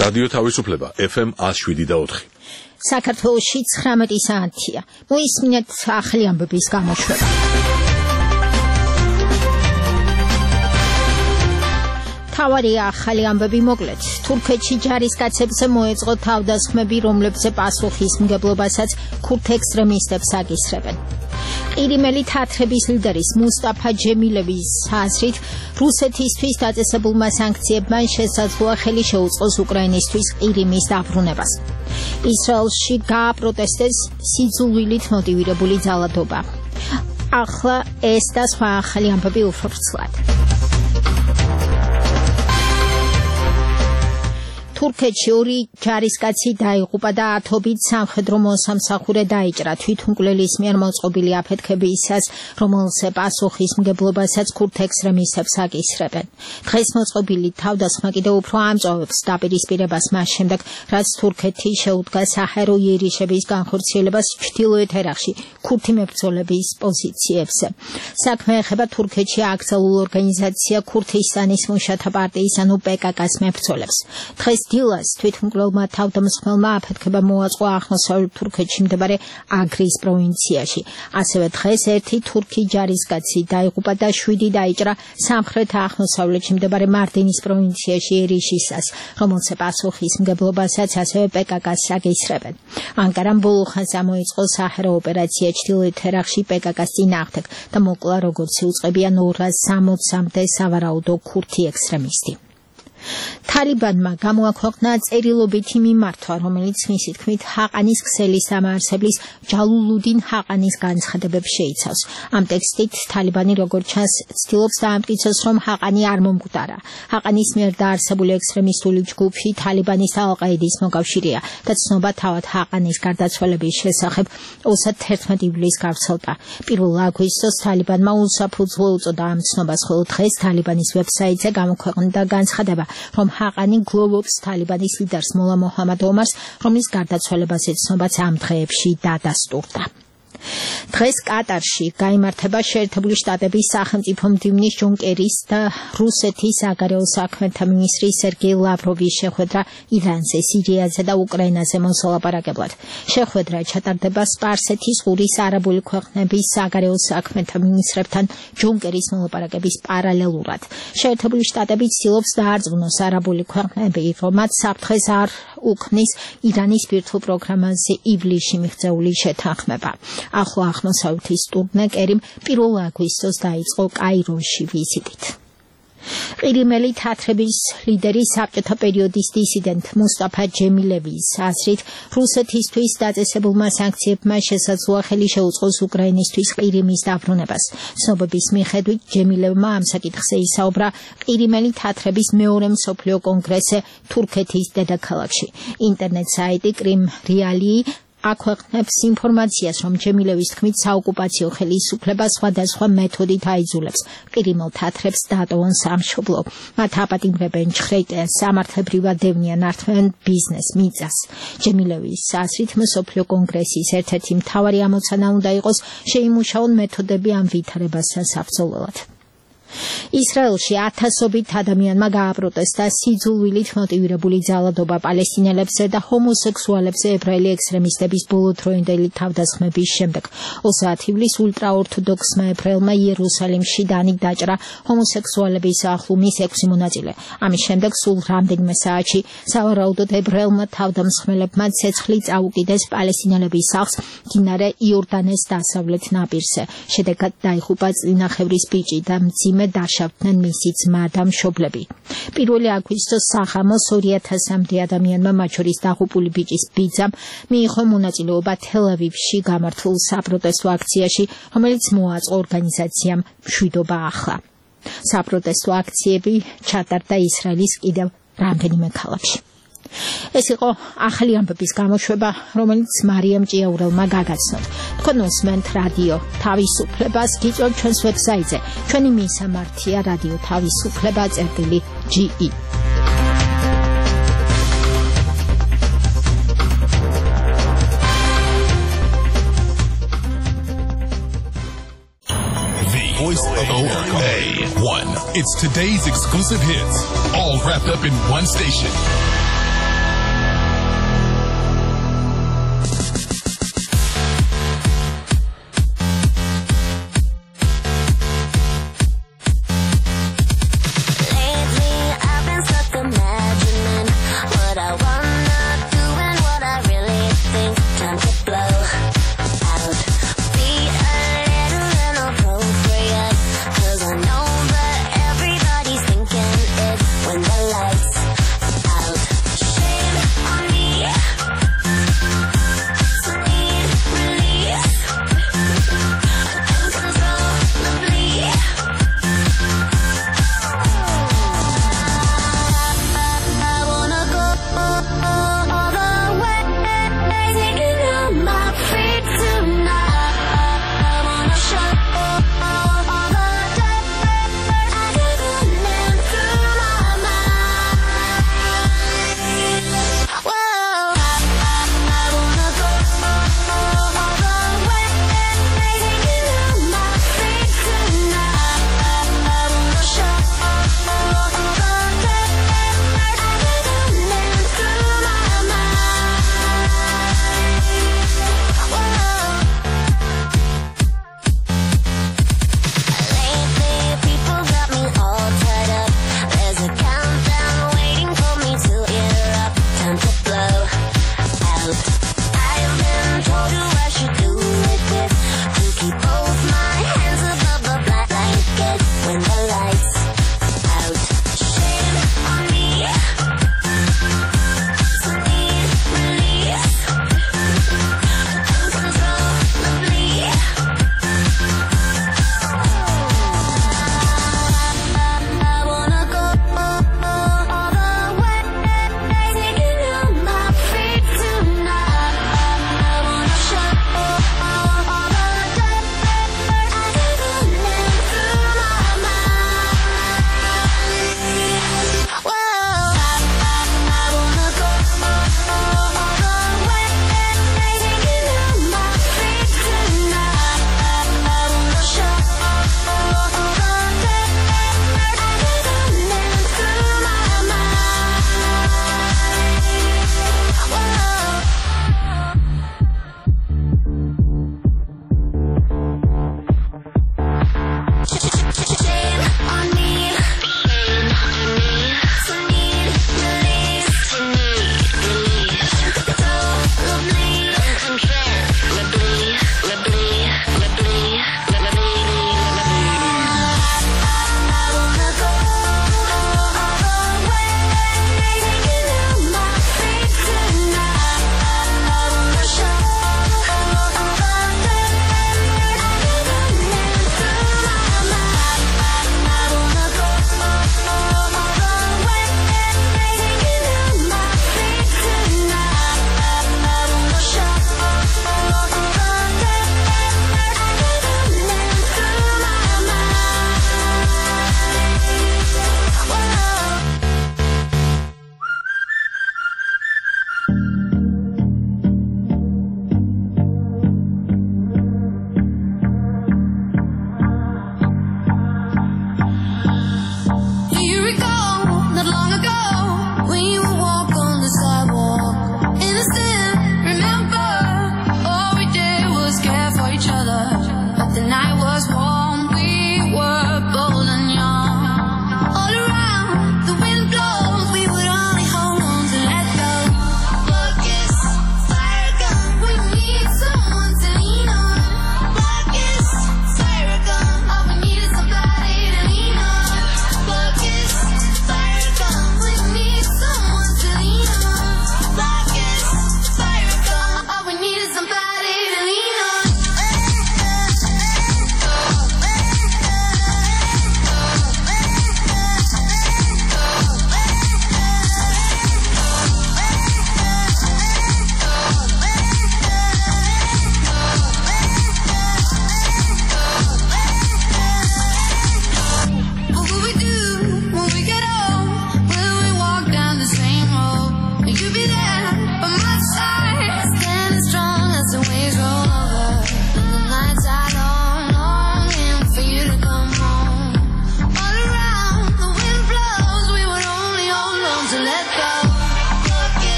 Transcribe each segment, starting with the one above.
რადიო თავისუფლება FM 107.4. საქართველოში 19 საათია. მოისმინეთ ახალი ამბების გამოშვება. თავარი ახალი ამბები მოკლედ. თურქეთში ჯარისკაცებზე მოეწყო თავდასხმები, რომლებზე პასუხისმგებლობასაც ქურთ ექსტრემისტებს აკისრებენ. ყირიმელი თათრების ლიდერის მუსტაფა ჯემილევის აზრით, რუსეთისთვის დაწესებულმა სანქციებმა შესაძლოა ხელი შეუწყოს უკრაინისთვის ყირიმის დაბრუნებას. ისრაელში გააპროტესტეს სიძულვილით მოტივირებული ძალადობა. ახლა ეს და სხვა ახალი ამბები უფრო ვრცლად. თურქეთში ორი ჯარისკაცი დაიღუპა და ათობით სამხედრო მოსამსახურე დაიჭრა თვითმკვლელის მიერ მოწყობილი აფეთქებისას, რომელზე პასუხისმგებლობასაც ქურთ ექსტრემისტებს აკისრებენ. დღეს მოწყობილი თავდასხმა კიდევ უფრო ამწვავებს დაპირისპირებას მას შემდეგ, რაც თურქეთი შეუდგა საჰაერო იერიშების განხორციელებას ჩრდილოეთ ერაყში ქურთი მებრძოლების პოზიციებზე. საქმე ეხება თურქეთში აკრძალულ ორგანიზაცია ქურთისტანის მუშათა პარტიის ანუ PKK-ს მებრძოლებს. დღეს დილას თვითმკვლელმა თავდამსხმელმა აფეთქება მოაწყო აღმოსავლეთ თურქეთში მდებარე აგრის პროვინციაში. ასევე დღეს ერთი თურქი ჯარისკაცი დაიღუპა და 7 დაიჭრა სამხრეთ აღმოსავლეთში მდებარე მარდინის პროვინციაში ერიშისას, რომელზე პასუხისმგებლობასაც ასევე PKK-ს აკისრებენ. ანკარამ ბოლო ხანს ამოიწყო საჰაერო ოპერაცია ჩრდილოეთ ერაყში PKK-ს წინააღმდეგ და მოკლა როგორც იუწყებიან 260-მდე სავარაუდო ქურთი ექსტრემისტი. თალიბანმა გამოაქვეყნა წერილობითი მიმართვა, რომელიც მისი თქმით ჰაყანის ქსელის დამაარსებლის ჯალულუდინ ჰაყანის განცხადებებს შეიცავს. ამ ტექსტით თალიბანი როგორც ჩანს ცდილობს დაამტკიცოს, რომ ჰაყანი არ მომკვდარა. ჰაყანის მიერ დაარსებული ექსტრემისტული ჯგუფი თალიბანის და ალ-ყაიდის მოკავშირეა და ცნობა თავად ჰაყანის გარდაცვალების შესახებ 31 ივლისს გავრცელდა. 1 აგვისტოს თალიბანმა უსაფუძვლო უწოდა ამ ცნობას, ხოლო დღეს თალიბანის ვებსაიტზე გამოქვეყნდა განცხადება, რომ ჰაყანი გლოვობს თალიბანის ლიდერს მოლა მოჰამად ომარს, რომლის გარდაცვალებას ეცნობაც ამ დღეებში დადასტურდა. დღეს კატარში გაიმართება შეერთებული შტატების სახელმწიფო მდივნის ჯონ კერის და რუსეთის საგარეო საქმეთა მინისტრის სერგეი ლავროვის შეხვედრა ირანზე, სირიაზე და უკრაინაზე მოსალაპარაკებლად. შეხვედრა ჩატარდება სპარსეთის ყურის არაბული ქვეყნების საგარეო საქმეთა მინისტრებთან ჯონ კერის მოლაპარაკების პარალელურად. შეერთებული შტატები ცდილობს დაარწმუნოს არაბული ქვეყნები, რომ მათ საფრთხეს არ უქმნის ირანის ბირთვულ პროგრამაზე ივლისში მიღწეული შეთანხმება. ახლა აღმოსავლეთის ტურნე კერიმ 1 აგვისტოს დაიწყო კაიროში ვიზიტით. ყირიმელი თათრების ლიდერი საბჭოთა პერიოდის დისიდენტ მუსტაფა ჯემილევის აზრით, რუსეთისთვის დაწესებულმა სანქციებმა შესაძლოა ხელი შეუწყოს უკრაინისთვის ყირიმის დაბრუნებას. ცნობების მიხედვით ჯემილევმა ამ საკითხზე ისაუბრა ყირიმელი თათრების მეორე მსოფლიო კონგრესზე თურქეთის დედაქალაქში. ინტერნეტ საიტი კრიმ რეალი აქვეყნებს ინფორმაციას, რომ ჯემილევის თქმით საოკუპაციო ხელისუფლება სხვადასხვა მეთოდით აიძულებს ყირიმელ თათრებს დატოვონ სამშობლო. მათ აპატიმრებენ, ჩხრეკენ, სამართლებრივად დევნიან, ართმევენ ბიზნეს, მიწას. ჯემილევის აზრით, მსოფლიო კონგრესის ერთ-ერთი მთავარი ამოცანა უნდა იყოს შეიმუშაონ მეთოდები ამ ვითარებასთან საბრძოლველად. ისრაელში ათასობით ადამიანმა გააპროტესტა სიძულვილით მოტივირებული ძალადობა პალესტინელებზე და ჰომოსექსუალებზე ებრაელი ექსტრემისტების ბოლოდროინდელი თავდასხმების შემდეგ. 30 ივლისს ულტრაორთოდოქსმა ებრაელმა იერუსალიმში დანით დაჭრა ჰომოსექსუალების ახლუმის 6 მონაწილე. ამის შემდეგ სულ რამდენიმე საათში სავარაუდოდ ებრაელმა თავდამსხმელებმა ცეცხლი წაუკიდეს პალესტინელების სახლს მდინარე იორდანეს დასავლეთ ნაპირზე. შედეგად დაიღუპა წინახევრის ბიჭი და მძიმე დაშავდნენ მისი ძმა და მშობლები. 1 აგვისტოს საღამოს 2000-მდე ადამიანმა, მათ შორის დაღუპული ბიჭის ბიძამ, მიიღო მონაწილეობა თელ-ავივში გამართულ საპროტესტო აქციაში, რომელიც მოაწყო ორგანიზაციამ მშვიდობა ახლა. საპროტესტო აქციები ჩატარდა ისრაელის კიდევ რამდენიმე ქალაქში. ეს იყო ახალი ამბების გამოშვება, რომელიც მარიამ ჭიაურელმა გაგაცნოთ. თქვენ უსმენთ რადიო თავისუფლებას, გიწევთ ჩვენს ვებსაიტზე. ჩვენი მისამართია რადიო თავისუფლება.ge. Voice of America. One. It's today's exclusive hits, all wrapped up in one station.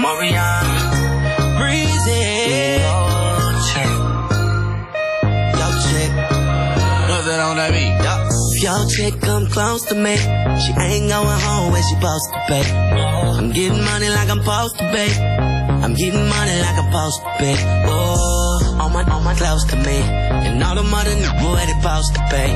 Mariana, breezy. Yo, chick. What's that on that beat? If your chick come close to me, she ain't going home when she supposed to pay. I'm getting money like I'm supposed to pay. I'm getting money like I'm supposed to pay. Oh, all my close to me, and all the mother niggas where they supposed to pay.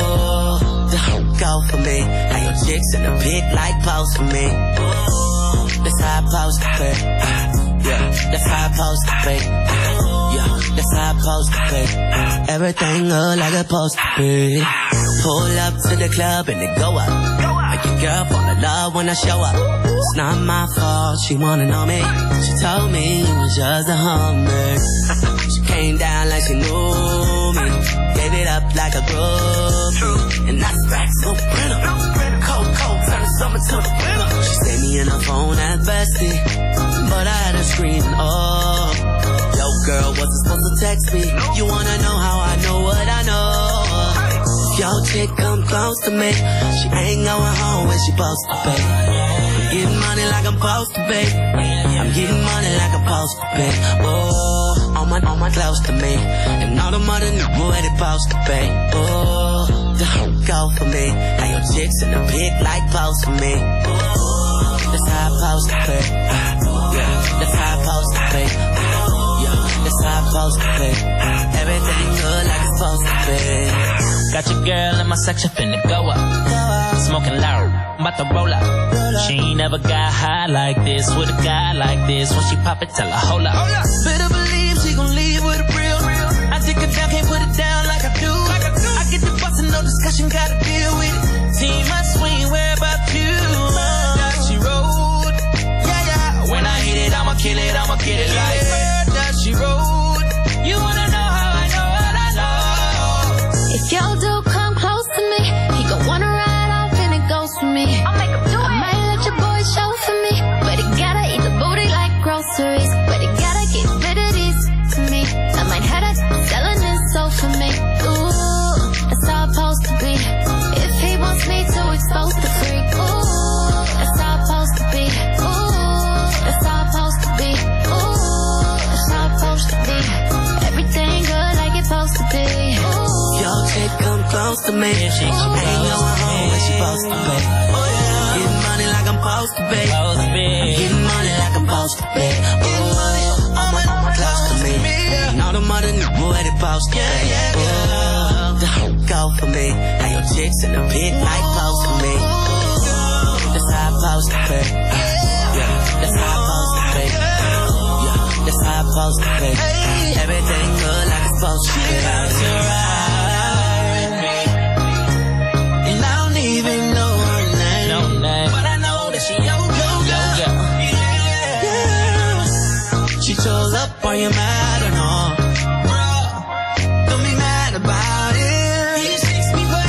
Oh, the hoe go for me. How your chicks in the pic like pose for me. Oh, that's how I supposed to pay. Yeah, that's how I supposed to pay. Yeah, that's how I supposed to pay. Everything look like it's supposed to be. Pull up to the club and it go up. Make your girl fall in love when I show up. It's not my fault, she wanna know me. She told me it was just a hummer. She came down like she knew me. Gave it up like a groupie. And that's facts, no printer. Cold, turn the summer to the winter. She saved me in her phone at bestie, but I had her screaming, oh. Yo girl, wasn't supposed to text me. You wanna know how I know what I know? If your chick come close to me, she ain't going home when she supposed to pay. I'm getting money like I'm supposed to pay. I'm getting money like I'm supposed to pay. Oh, all my close to me, and all the mother niggas where they supposed to pay. Oh, the hoe go for me. How your chicks in the pic like pose for me. Oh, that's how I supposed to pay. Yeah, that's how I supposed to pay. Yeah, that's how I supposed to pay. Everything good like it's supposed to be. Got your girl in my section finna go up. Smoking loud, I'm about to roll up. She ain't never got high like this with a guy like this. When she pop it, tell her hold up. Better believe she gon' leave with a real. I take her down, can't put it down like I do. I get the bustin', no discussion, gotta deal with it. Team, I swing, where about you? That she rode. Yeah. When I hit it, I'ma kill it, I'ma get it like that she rode. You wanna know how I know what I know? If your dude come close to me, he gon' wanna ride off and it goes for me. I'll make him do it. I might let your boy show for me, but he gotta eat the booty like groceries. But he gotta get rid of these to me. I might have that selling his soul for me. Ooh, that's how it's supposed to be. If he wants me to expose the freak. Ooh, that's how it's supposed to be. Ooh, that's how it's supposed to be. Ooh, that's how it's supposed to be. Everything good like it's supposed to be. Your chick come close to me. She ain't going home when she supposed to pay. Getting money like I'm supposed to pay. I'm getting money like I'm supposed to pay. Ooh, all my close to me, and all the mother niggas where they supposed to pay. Ooh, the hoe go for me. Now your chicks in the pit like pose for me. That's how I'm supposed to pay. Yeah, that's how I'm supposed to pay. Yeah, that's how I'm supposed to pay. Everything good like it's supposed to pay. She chose up, are you mad or no? Don't be mad about it. He takes me for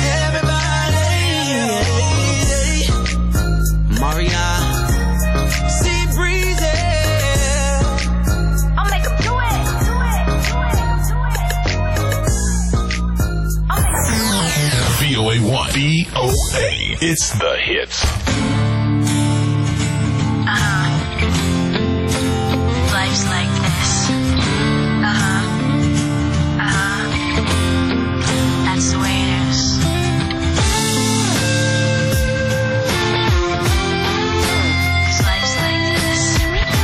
everybody. Maria, see breezy. I'll make him do it. VOA1. VOA. It's the hits. Life's like this. That's the way it is. Life's like this.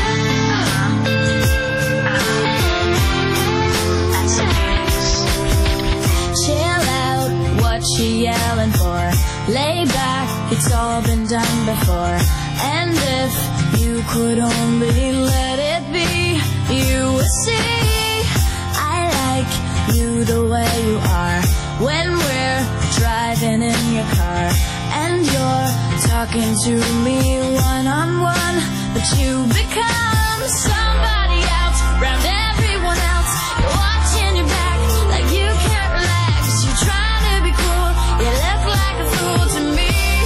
That's the way it is. Chill out, what you yelling for? Lay back, it's all been done before. And if you could only let it be, you would see I like you the way you are. When we're driving in your car and you're talking to me one-on-one, but you become somebody else around everyone else. You're watching your back like you can't relax. You're trying to be cool, you look like a fool to me.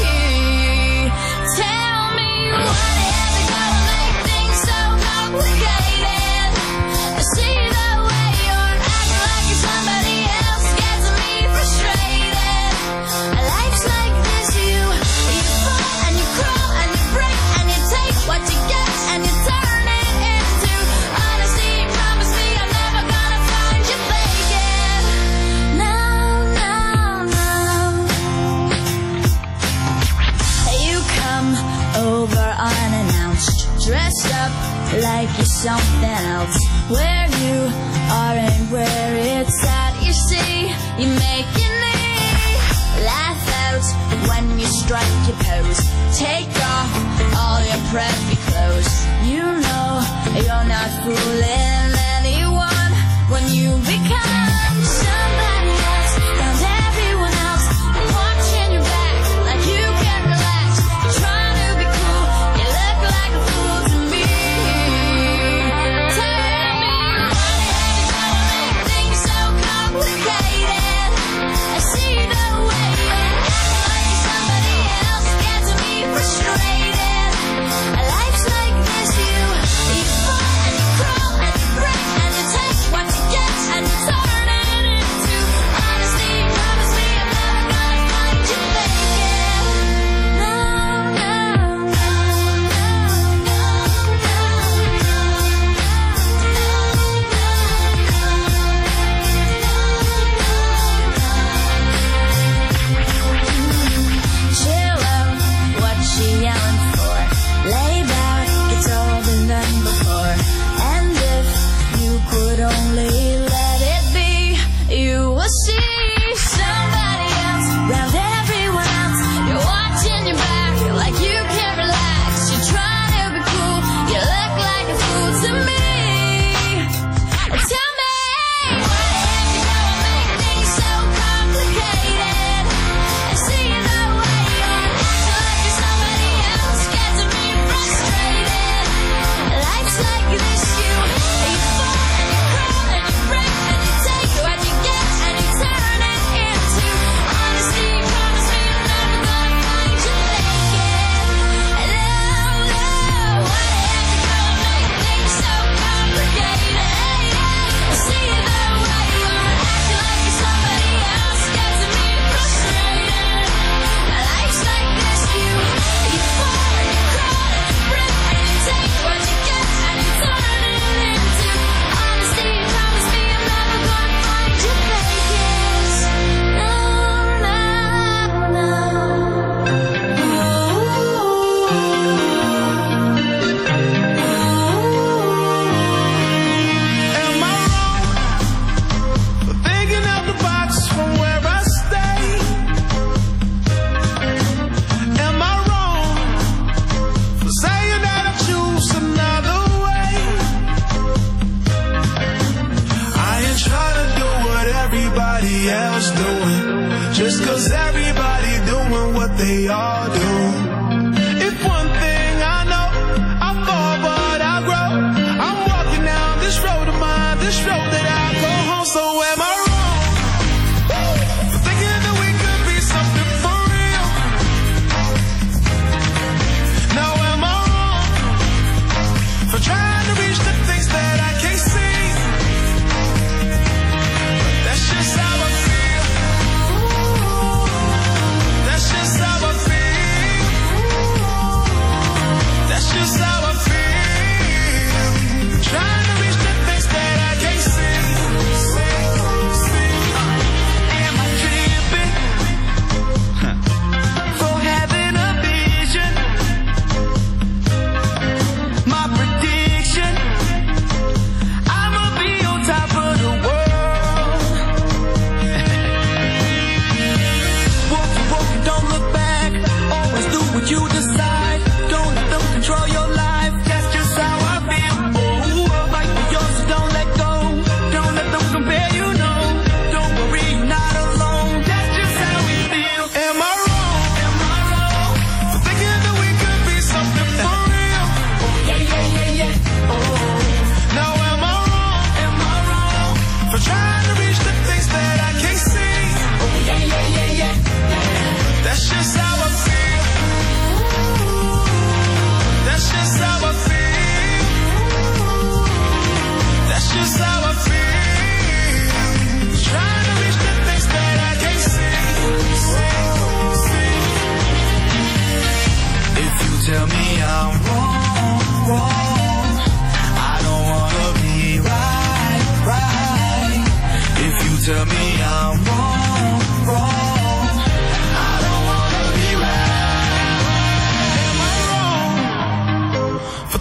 Tell me what is it gonna make things so complicated? I see the way you're acting like you're somebody else gets me frustrated. Life's like this, you fall and you crawl and you break and you take what you get and dressed up like you're something else. Where you are and where it's at, you see, you make your knee laugh out when you strike your pose. Take off all your preppy clothes. You know you're not fooling anyone when you become somebody else. And everyone else watching your back like you can relax. You're trying to be cool, you look like a fool to me. Tell me why the hell you gotta make things so complicated. I see the way you act like somebody else gets me frustrated. Life's like this, you fall and you crawl and you break and you take what you get and you talk.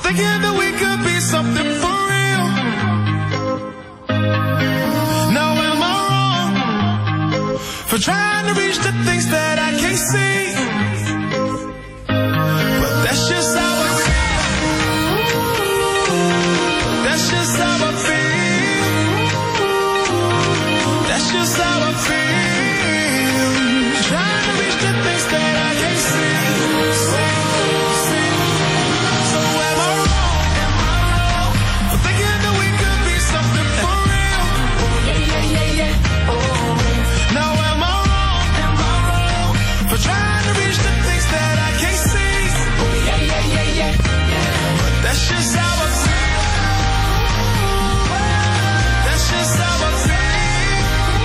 thinking that we could be something for real. Now am I wrong for trying to reach the things that I can't see? But that's just how I feel. That's just how I feel. That's just how I feel. Trying to reach the things that I can't see. So am I wrong for thinking that we could be something for real? Oh. Now am I wrong for trying to reach the things that I can't see? But that's just how I feel. That's just how I feel.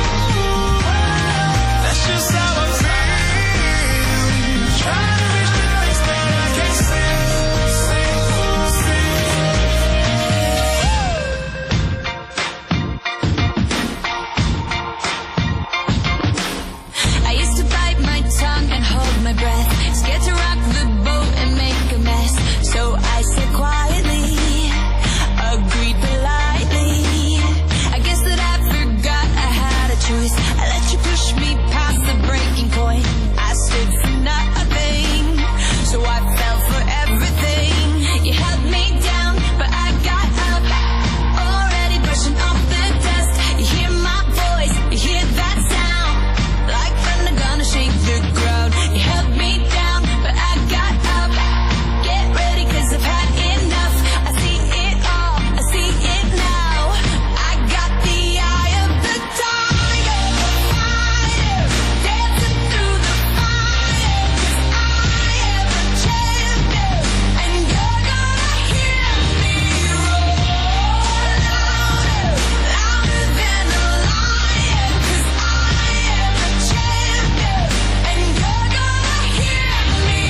That's just how I feel. Trying to reach the things that I can't see. I used to bite my tongue and hold my breath, scared to rock the boat and make a mess. So I said quietly, agreed politely. I guess that I forgot I had a choice. I let you push me past the breaking point. I stood for nothing, so I fell for everything. You held me down, but I got up, already brushing off the dust. You hear my voice, you hear that sound, like thunder gonna shake the ground. You held me down, but I got up. Get ready, 'cause I've had enough. I see it all, I see it now. I got the eye of the tiger, fire, dancing through the fire. 'Cause I am a champion, and you're gonna hear me roar louder, louder than a lion. 'Cause I am a champion, and you're gonna hear me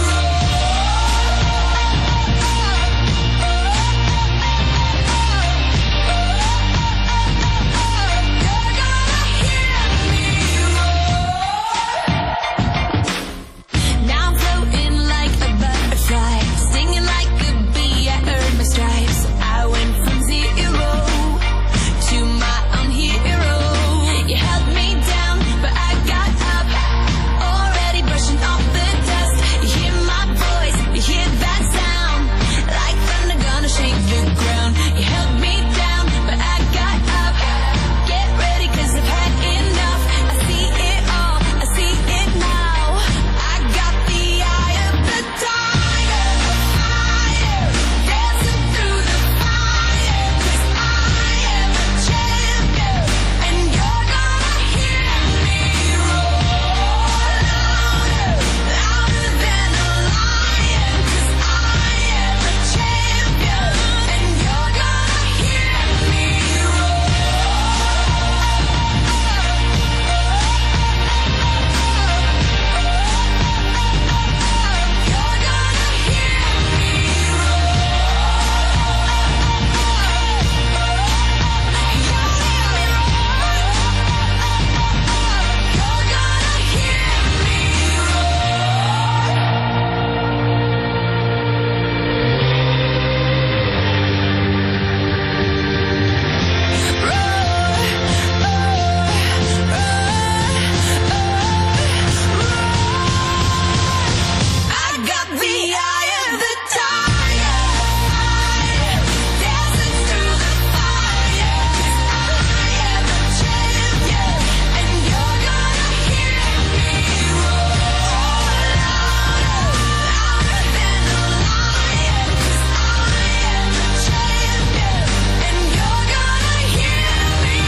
Now I'm floating like a butterfly, stinging like a bee. I earned my stripes. I went from zero to my own hero. You held me down, but I got up, already brushing off the dust. You hear my voice, you hear that sound, like thunder gonna shake the ground. You held me down, but I got up. Get ready, 'cause I've had enough. I see it all, I see it now. I got the eye of the tiger, fire, dancing through the fire. 'Cause I am a champion, and you're gonna hear me roar louder, louder than a lion. 'Cause I am a champion, and you're gonna hear me I got the eye of the tiger, fire, dancing through the fire. 'Cause I am a champion, and you're gonna hear me roar louder, louder than a lion. 'Cause I am a champion, and you're gonna hear me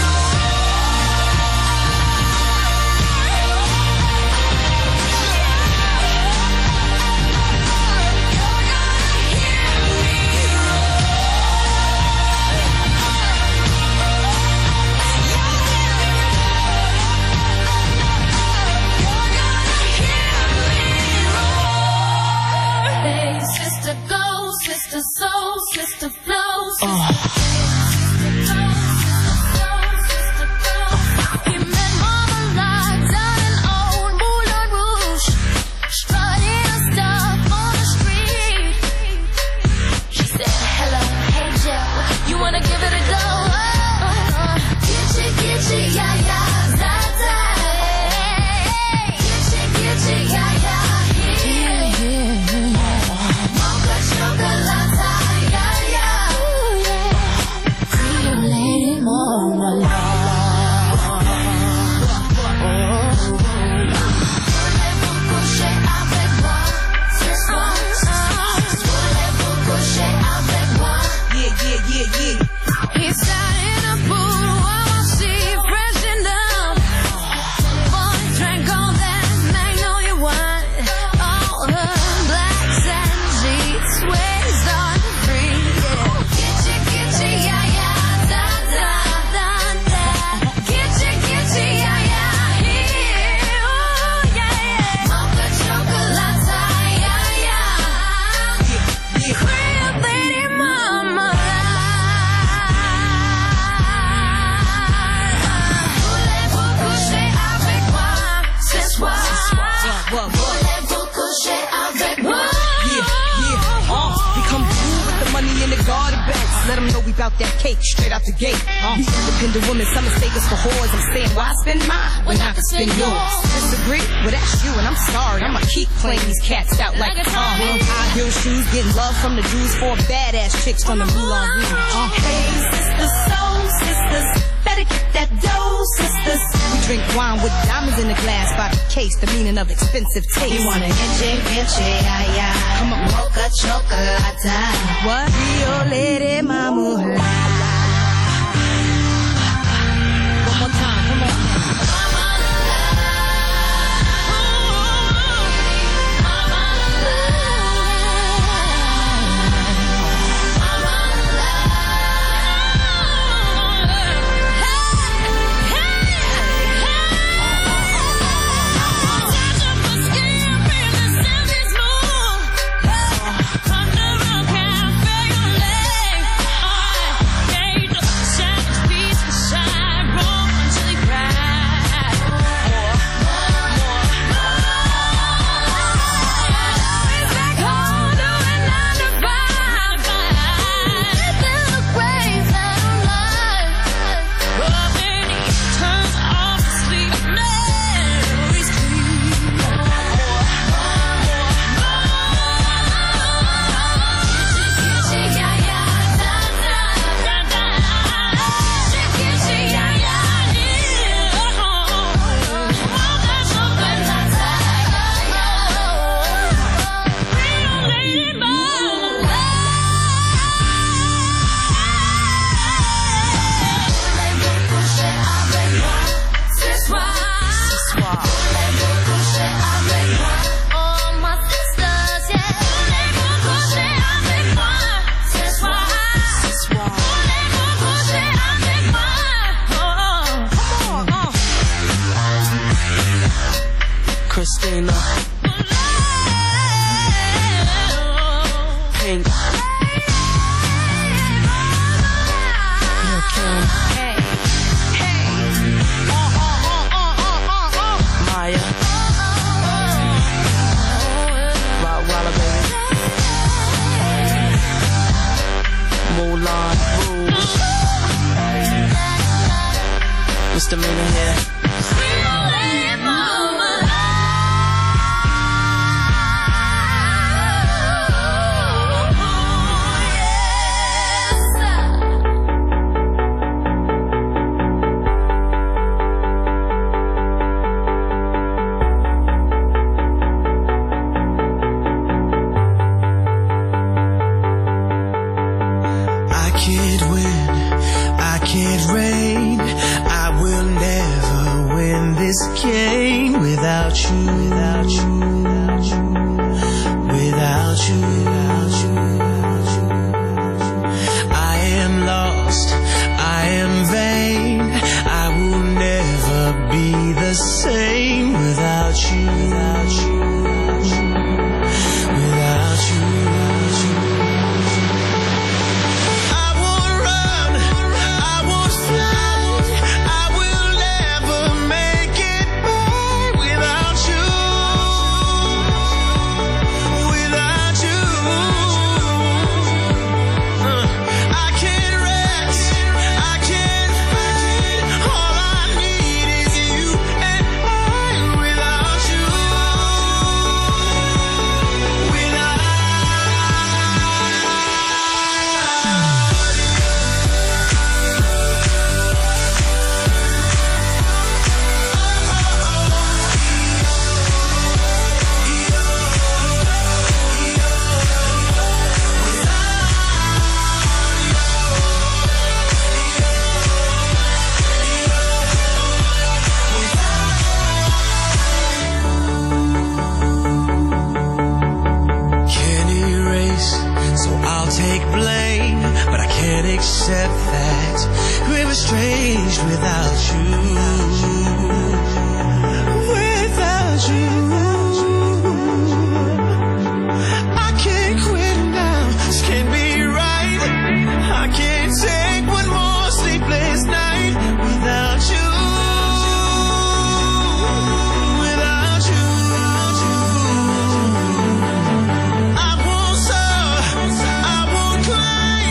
Hey, sister go, sister soul, sister flow, sister Him and Mama lied down in old Moulin Rouge, strutting her stuff on the street. in the garden belt. Let them know we bout that cake straight out the gate. We independent women, some mistake us for whores. I'm saying, why spend mine when I can spend yours? Disagree? Well, that's you, and I'm sorry. I'ma keep playing these cats out like a car. High heel shoes, getting love from the Jews, 4 badass chicks from the Moulin Rouge. Hey, sisters, soul sisters, better get that dough, sisters. We drink wine with diamonds in the glass by the case, the meaning of expensive taste. You want an inche, ay, ay. Come on, Mocha chocolate. what? Rio Lady Mama. One more time, come on. Christina Pink Maya Rottweiler baby Moulin Rouge Mr. Mina here I won't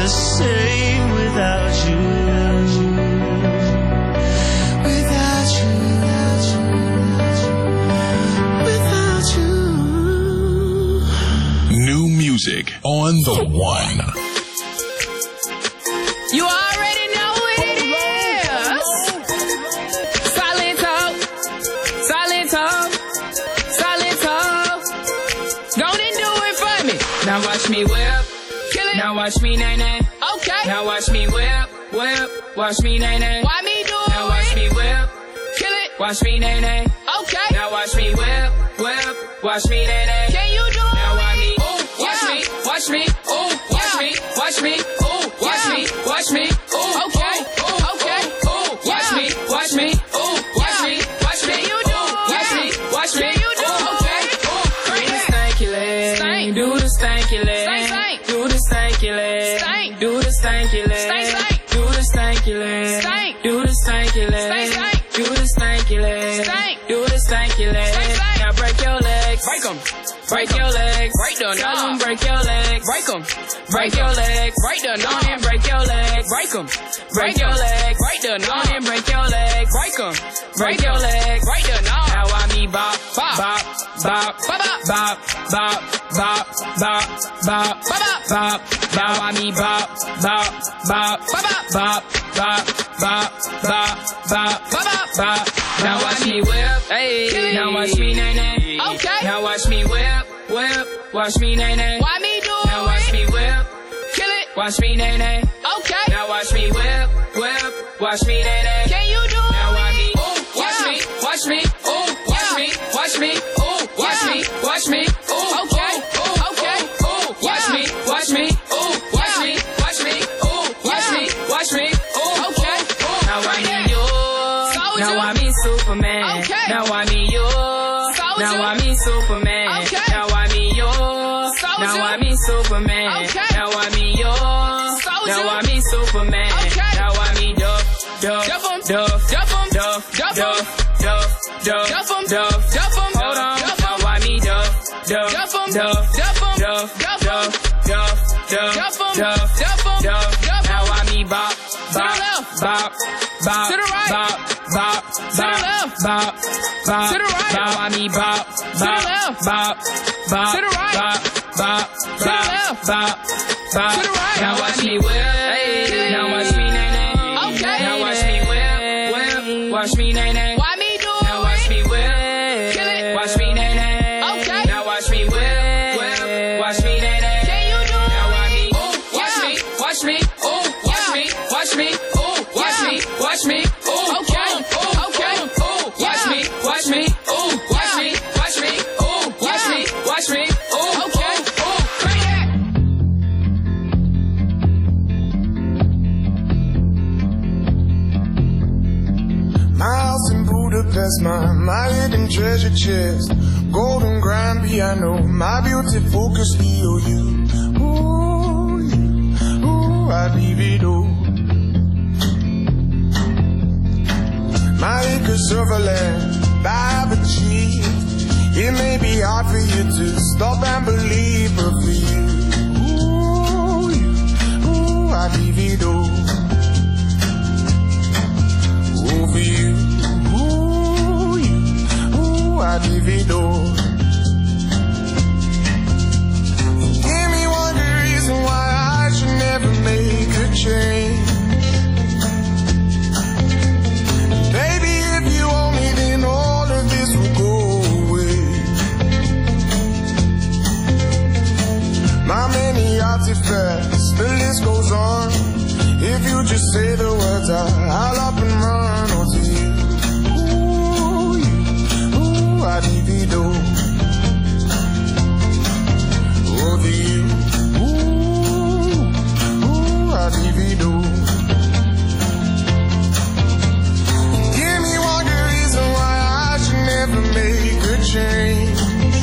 the same without you. Without you. Without you. New music on the one. You already know what it is. Silent talk. Silent talk. Silent talk. Go and do it for me. Now watch me whip. Kill it. Now watch me nay-nay. Okay. Now watch me whip. Whip. Watch me nay-nay. Why me do it? Now watch me whip. Kill it. Watch me nay-nay. Okay. Now watch me whip. Whip. Watch me nay-nay. Can you do it? Now watch me. Ooh. Watch me. Watch me. Ooh. Watch me. Watch me. Ooh. Watch me. Watch me. Ooh. Okay. Ooh. Okay. Ooh. Watch me. Watch me. Ooh. Watch me. Watch me. You do it. Watch me. Watch me. You do it. Okay. Ooh. Do the stanky leg. Stank. Do the stanky leg. Stank. Stank. Do the stanky leg. Stank. Do the stanky leg. Stank. Stank. Do the stanky leg. Stank. Do the stanky leg. Stank. Stank. Do the stanky leg. Stank. Do the stanky leg. Stank. Now break your legs. Break them. Break your legs. Break them. Tell them break your legs. Break them. Break your legs. Break them. On and break your legs. Break them. Break your legs. Break them. On and break your legs. Break them. Break your legs. Break them. Now I me bop, bop, bop, bop, bop, bop, bop, bop, bop, bop, bop, bop. Now I me bop, bop, bop, bop, bop, bop, bop, bop, bop, bop, bop. Now watch me whip. Hey. Now watch me nay-nay. Okay. Now watch me whip, whip. Watch me nay-nay. Why me do it? Now watch me whip. Kill it. Watch me nay-nay. Okay. Now watch me whip, whip. Watch me nay-nay. Can you do it? Now watch me. Ooh. Watch me. Watch me. Ooh. Watch me. Watch me. Ooh. Watch me. Watch me. Ooh. Okay. Ooh. Okay. Ooh. Watch me. Watch me. Ooh. Watch me. Watch me. Ooh. Watch me. Watch me. Ooh. Okay. Now I need yours. Now I me Superman. Okay. Now I me yours. Now I me Superman. Okay. Now I me yours. Now I me Superman. Okay. Now I me yours. Now I me Superman. Okay. Now I me Duff, Duff, Duff, Duff, Duff, Duff, Duff, Duff, Duff, Duff, Duff. Hold on. Now I me Duff, Duff, Duff, Duff, Duff, Duff, Duff, Duff, Duff, Duff. Now I me bop, bop, bop, bop, to the right, bop, bop, to the left, bop, bop, to the right. Now I me bop, bop, bop, bop, to the right, bop, bop, to the left, bop, bop, to the right. Now watch me whip, now watch me nay-nay. Okay. Now watch me whip, whip, watch me nay-nay. Why me do it? Now watch me whip, kill it. Watch me nay-nay. Okay. Now watch me whip, whip, watch me nay-nay. Can you do it? Now watch me, ooh, watch me, watch me, ooh, watch me, watch me, ooh, watch me, watch me, ooh, okay, ooh, okay, ooh, watch me, watch me, ooh, watch me, watch me, ooh, watch me, watch me, ooh, okay, ooh, bring it. My house in Budapest, my hidden treasure chest, golden grand piano, my beauty focus EOU. Ooh, ooh, I leave it all. My acres of land I've achieved. It may be hard for you to stop and believe, but for you, ooh, I leave it all. Ooh, for you, ooh, I leave it all. Give me one good reason why I should never make a change. Baby, if you owe me, then all of this will go away. My many artifacts, the list goes on. If you just say the words, I'll up and run onto you. Ooh, I leave it all. Over you. Ooh, I leave it all. Give me one good reason why I should never make a change.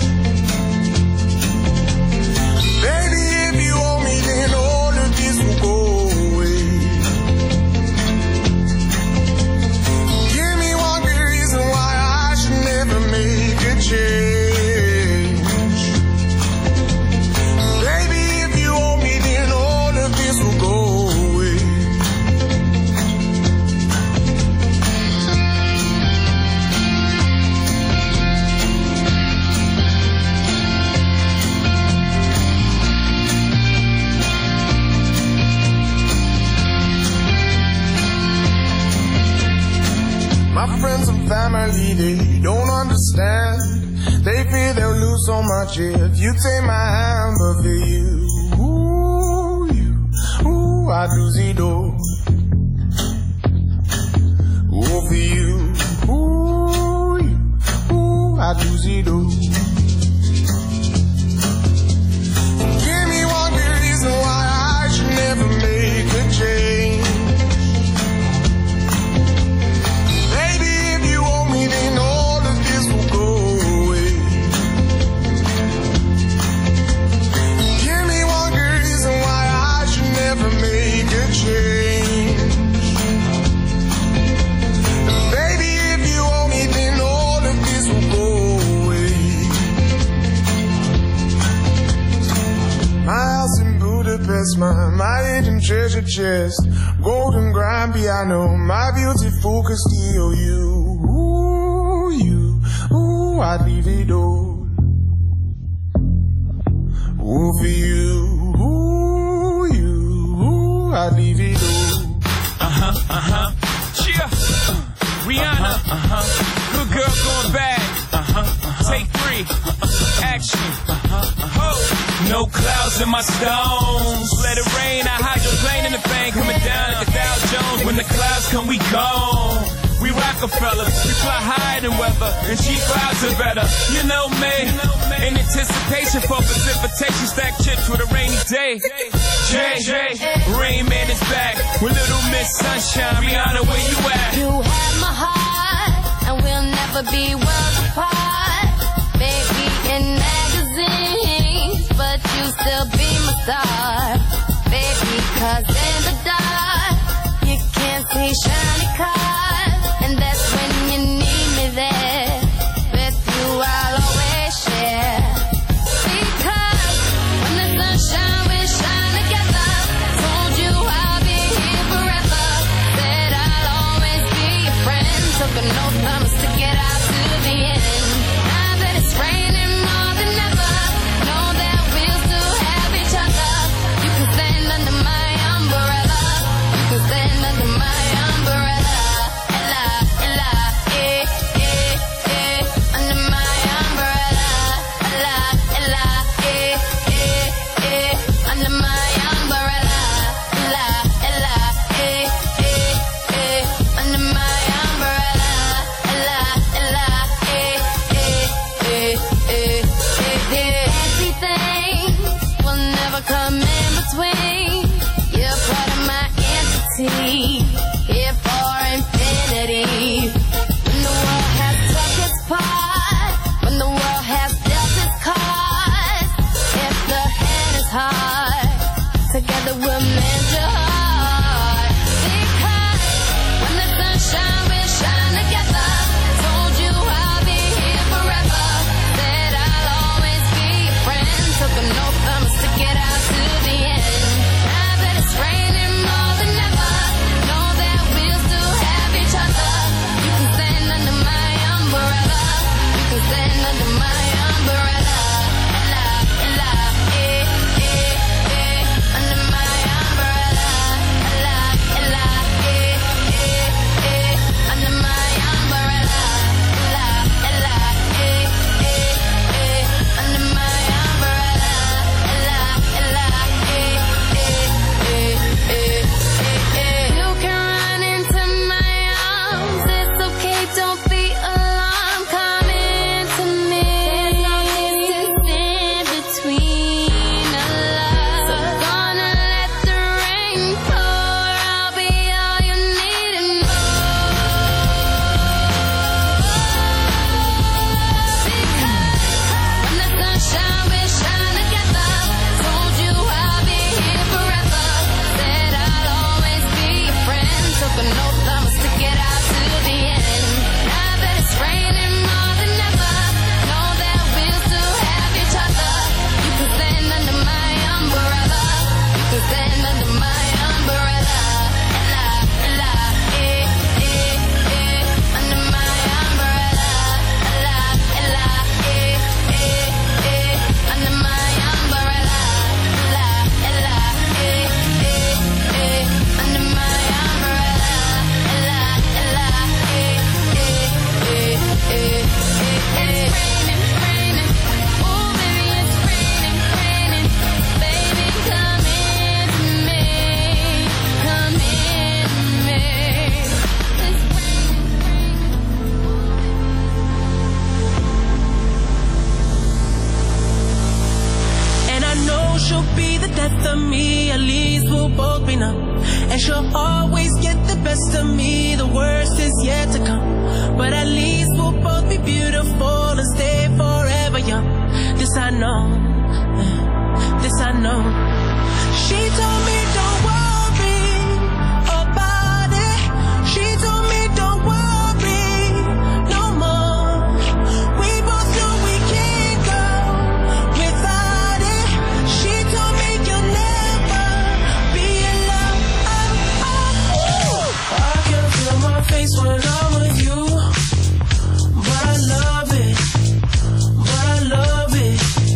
Baby, if you owe me, then all of this will go away. Give me one good reason why I should never make a change. friends and family, they don't understand. They fear they'll lose so much if you take my hand. But for you, I do see do. Oh, for you, I do see do. Give me one good reason why I should never make a change. Baby, if you owe me, then all of this will go away. Give me one good reason why I should never make a change. Baby, if you owe me, then all of this will go away. My house in Budapest, my hidden treasure chest, golden grand piano, my beautiful Castillo. I'd leave it all. Oh, for you, I'd leave it all. Cheer. Rihanna. Good girl going bad. Take 3. Action. No clouds in my stones. Let it rain. I hydroplane in the bank. Coming down like a Dow Jones. When the clouds come, we gone. We Rockefeller, we fly higher than weather, and cheap clouds are better. You know me, in anticipation for precipitation, stack chips with a rainy day. Jay, Rain Man is back with Little Miss Sunshine. Rihanna, where you at? You have my heart, and we'll never be worlds apart. Maybe in magazines, but you still be my star. Baby, 'cause in the dark, you can't see shiny cars. And that's when you need me there. With you I'll always share. Because when the sunshine we shine together. Told you I'll be here forever. Said I'll always be your friend. Took an oath, promise to get out to the end. Now that it's raining more than ever, know that we'll still have each other. You can stand under my umbrella. You can stand under my umbrella. Come in between. You're part of my entity, here for infinity. When the world has took its part, when the world has dealt its cards, if the hand is hard, together we'll mend your heart. Because when the sunshine we shine together. Told you I'll be here forever. Said I'll always be your friend. Took an oath, promise to get out to the end. Now that it's raining more than ever, know that we'll still have each other. You can stand under my umbrella. You can stand under my umbrella. Under my umbrella. Under my umbrella. Under my umbrella. You can run into my arms. It's okay, don't be alarmed. Come into me. There's no distance between our love. So gonna let the rain pour. I'll be all you need and more. Because when the sunshine we shine together. Told you I'll be here forever. Said I'll always be your friend. Took an oath, promise to get out to the end. Now that it's raining more than ever, know that we'll still have each other. You can stand under my umbrella. You can stand under my umbrella. Under my umbrella. Under my umbrella. Under my umbrella. numb. And she'll always get the best of me. The worst is yet to come. But at least we'll both be beautiful and stay forever young. This I know. This I know. She told me don't worry about it. She told me don't worry no more. We both know we can't go without it. She told me you'll never be alone. I can feel my face when I'm with you, but I love it, but I love it.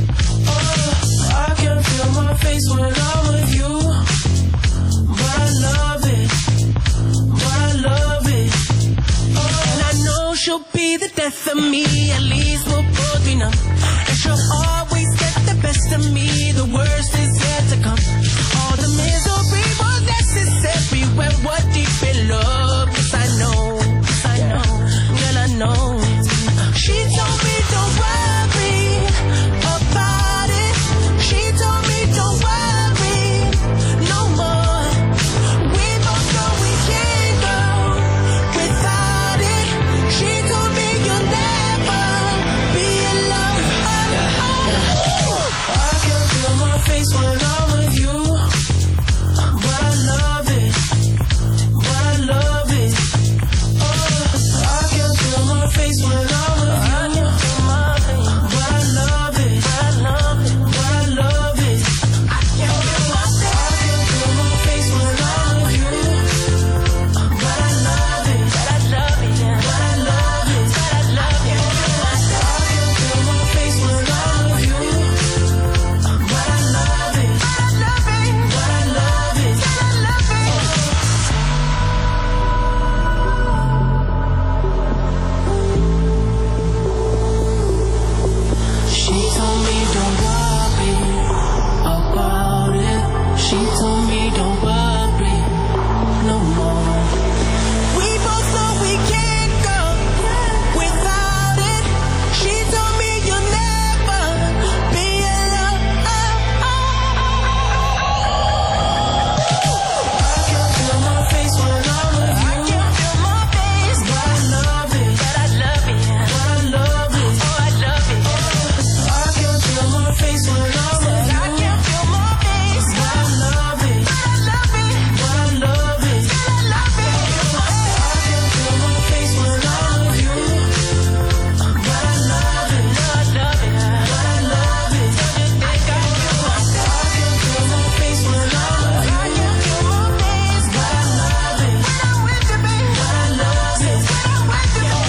I can feel my face when I'm with you, but I love it, but I love it. And I know she'll be the death of me. At least we'll both be numb. And she'll always get the best of me. The worst is yet to come. All the misery was necessary when we're deep in love. 'Cause I know, 'cause I know, girl, I know. She told me don't worry about it. She told me don't worry no more. We both know we can't go without it. She told me you'll never be alone. I can feel my face when I'm with you, but I love it, but I love it. I can feel my face when I'm with you, but I love it, but I love it, but I love it. I can feel my face when I'm with you, but I love it, but I love it, but I love it, but I love it. I can feel my face when I'm with you, but I love it, but I love it, but I love it, but I love it. She told me don't worry about it. She told me don't worry no more. We both know we can't go without it. She told me you'll never be alone. I can feel my face when I'm with you. I can feel my face, but I love it, but I love it, but I love it. Oh, I love it. I can feel my face when I'm with you. I can feel my face, but I love it, but I love it, but I love it, but I love it. I can feel my face when I'm with you, but I love it, but I love it, but I love it. I can feel my face when I'm with you. I can feel my face, but I love it, when I'm with you, baby. But I love it, when I'm with you, baby.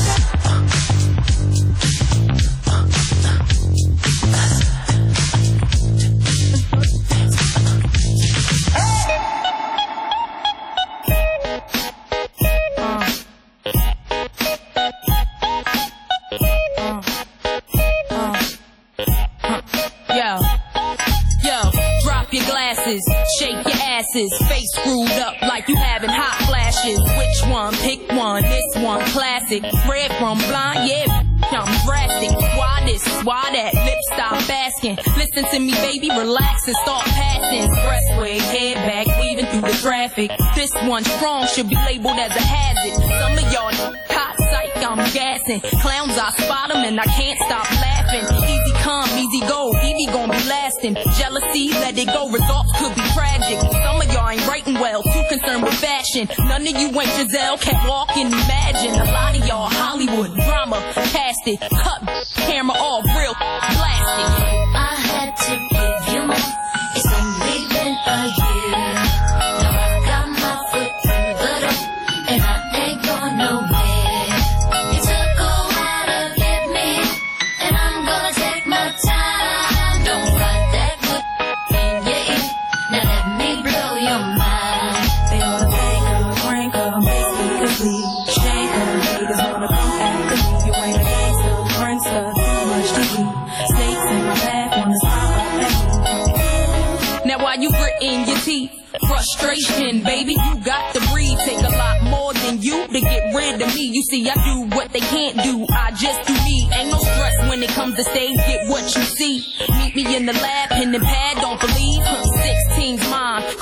Yo, drop your glasses, shake your asses, face screwed up like you having hot flashes. Which one? Pick one. This one classic. Red from blind, yeah. I'm drastic. Why this? Why that? Lip stop asking. Listen to me, baby, relax and start passing. Expressway, head back, weaving through the traffic. This one strong should be labeled as a hazard. Some of y'all hot psych, I'm gassing. Clowns, I spot them and I can't stop laughing. Easy come, easy go, Evie gon' be lasting. Jealousy, let it go, results could be tragic. Some of y'all ain't writing well, too concerned with fashion. None of you ain't Giselle, can't walk and imagine. A lot of y'all Hollywood drama, cast it, cut camera off, real plastic. I had to give you more. It's only been a year. Now I got my foot through the door, and I ain't going nowhere. It took a while to get me, and I'm gonna take my time. Don't fight that good in your ear. Now let me blow your mind. They wanna fake her, prank her, make me complete. Shake her, haters wanna come after me. You ain't a gangster, prankster, too much to eat. Snakes in my path, wanna stop at me. Now while you gritting your teeth, frustration, baby, you got to breathe. Take a lot more than you to get rid of me. You see, I do what they can't do, I just do me. Ain't no stress when it comes to stage, get what you see. Meet me in the lab, pen and pad, don't believe. 16's mine, create my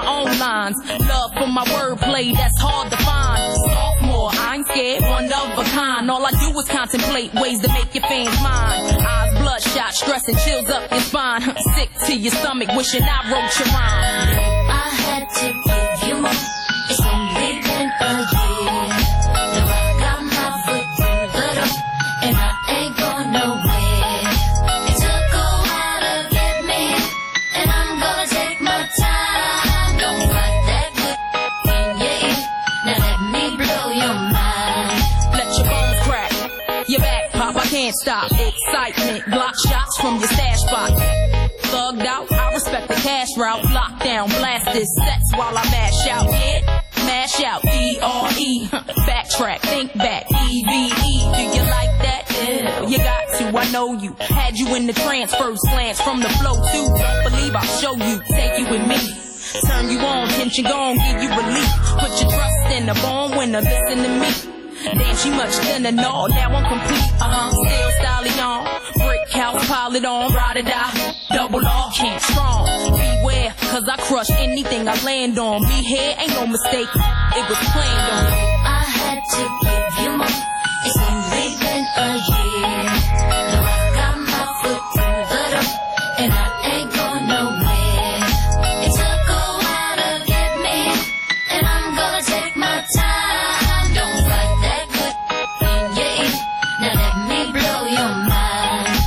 own lines. Love for my wordplay, that's hard to find. Sophomore, I ain't scared, one of a kind. All I do is contemplate ways to make your fans mine. Eyes bloodshot, stress and chills up your spine. Sick to your stomach, wishing I wrote your rhyme. I had to give you more. It's only been a year. Now I got my foot through the door, and I ain't going nowhere. It took a while to get me, and I'm gonna take my time. Don't fight that good in your ear. Now let me blow your mind. Let your bones crack, your back pop, I can't stop. Excitement, block shots from your stash spot. Thugged out, I respect the cash route. Lockdown, blast this sets while I mash out. Yeah, mash out, D-R-E. Backtrack, think back, E-V-E. Do you like that? Yeah, you got to, I know you. Had you in the trance, first glance from the flow too. Don't believe I'll show you, take you with me. Turn you on, tension gone, give you relief. Put your trust in a born winner, listen to me. Damn, she much thinner, no, now I'm complete, still styling on, brick house, pile it on, ride or die, double R, can't strong, beware, cause I crush anything I land on, me here ain't no mistake, it was planned on. I had to give you more, it's only been a year, now I got my foot through the door, and I ain't going nowhere, it took a while to get me, and I'm gonna take my time. Now let me blow your mind.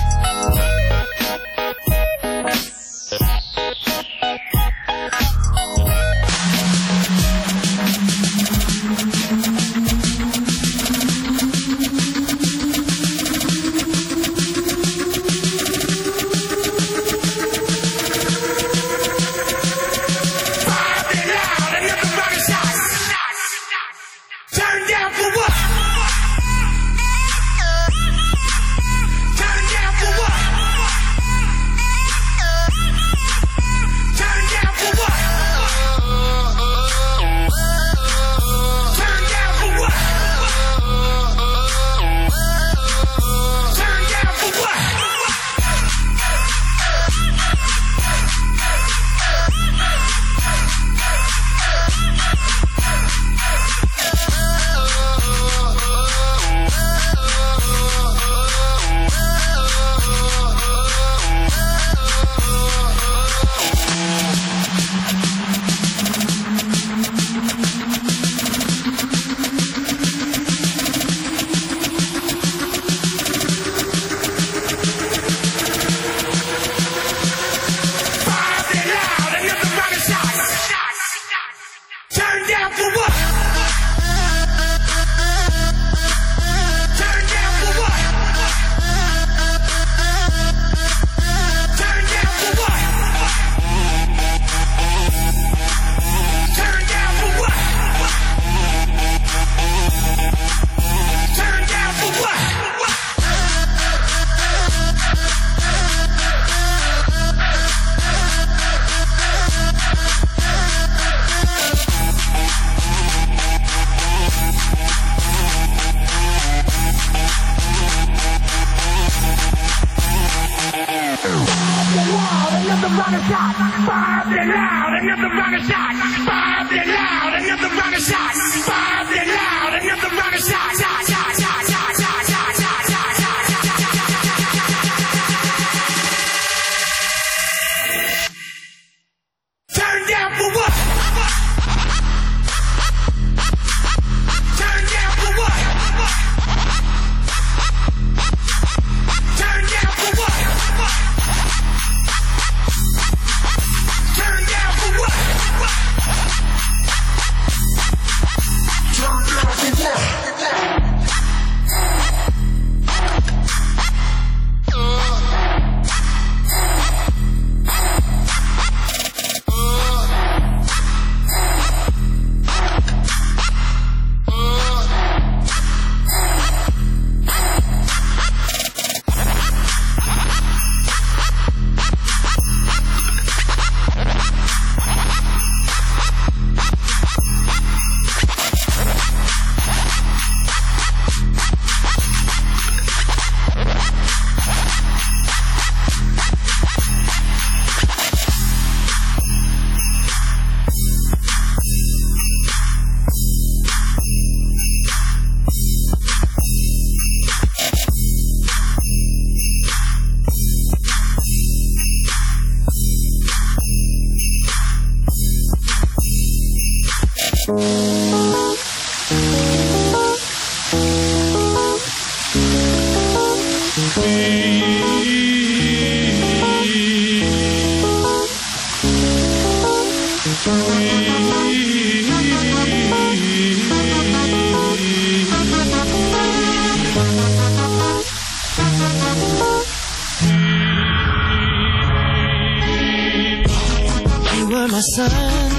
You were my sun,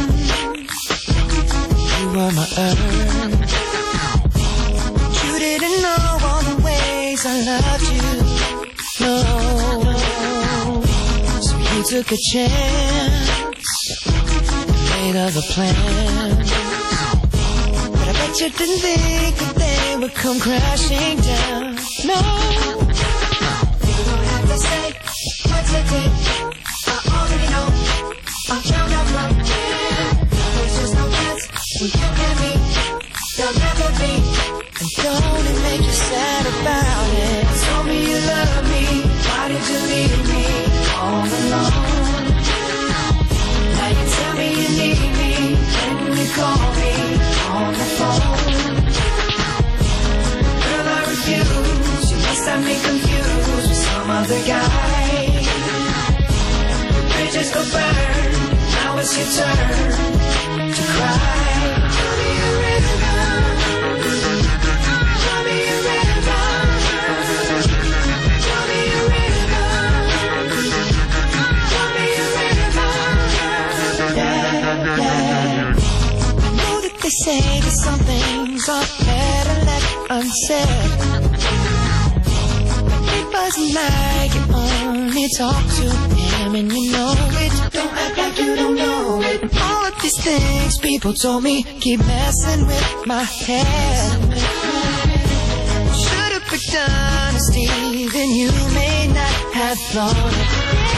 you were my earth. You didn't know all the ways I loved you, no. So you took a chance, made other plans. But I bet you didn't think that they would come crashing down, no. You don't have to say what you did, I already know. I'm found out from here. There's just no chance when you and me, there'll never be. And don't it make you sad about it? Told me you love me, why did you leave me all alone? Now you tell me you need me, when you call me on the phone. Girl, I refuse, you must have me confused with some other guy. The bridges go burn, now it's your turn to cry. Tell me a river, tell me a river, tell me a river, tell me a river. Yeah, yeah. I know that they say that some things are better left unsaid, but it wasn't like you only talk to him and you know it. Don't act like you don't know it. And all of these things people told me keep messing with my head. Should've picked honesty, then you may not have thought it.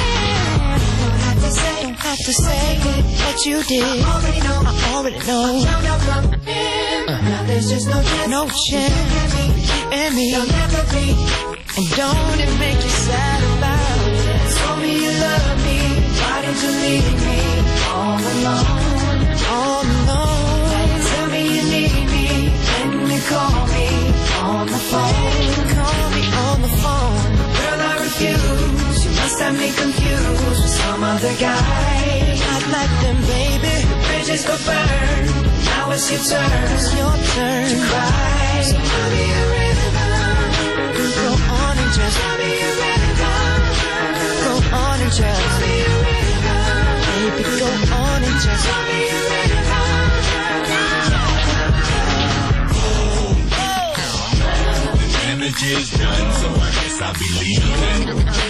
Don't have to say what you did. I already know. I found out from him. Now there's just no chance. No chance. You and me. There'll never be. And don't it make you sad about it? Told me you love me, why did you leave me all alone? All alone. Now you tell me you need me, when you call me on the phone. Call me on the phone. Girl, I refuse, you must have me confused with some other guy. Not like them, baby. The bridges go burn, now it's your turn. It's your turn to cry. So tell me a river, go on and just tell me a river. Go on and just tell me a river. Baby, go on and just tell me a river. The damage is done, so I guess I'll be leaving.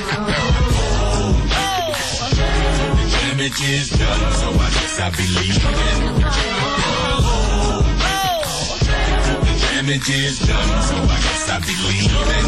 The damage is done, so I guess I'll be leaving. The damage is done, so I guess I'll be leaving.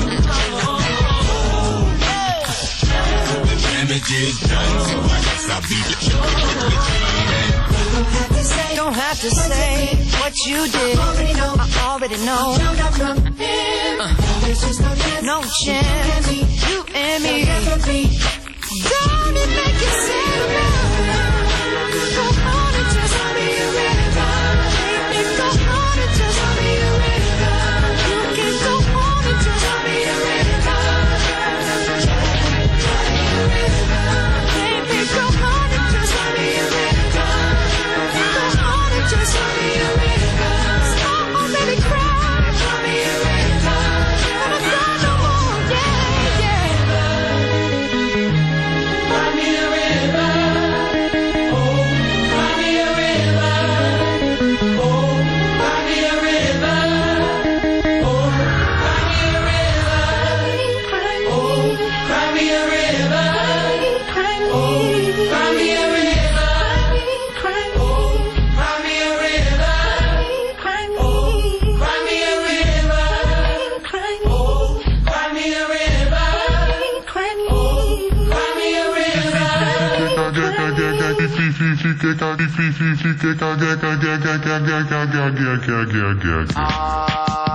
The damage is done, so I guess I'll be leaving. Don't have to say what you did. I already know. There's just no chance. You and me. Don't it make you sad about it? Go on and just tell me a river. Baby, go on and just tell me a river. You can go on and just tell me a river. Baby, go on and just tell me a river. Go on and just tell me a river. Stop, oh baby, cry. Tell me a river. Never cry no more, yeah, yeah. Cry me a river. Oh, cry me a river. Oh, cry me a river. Oh, cry me a river. Oh, cry me a river. Oh, cry me a river. Oh, cry me a river. Oh, cry me a river. Oh, cry me a river. Ah.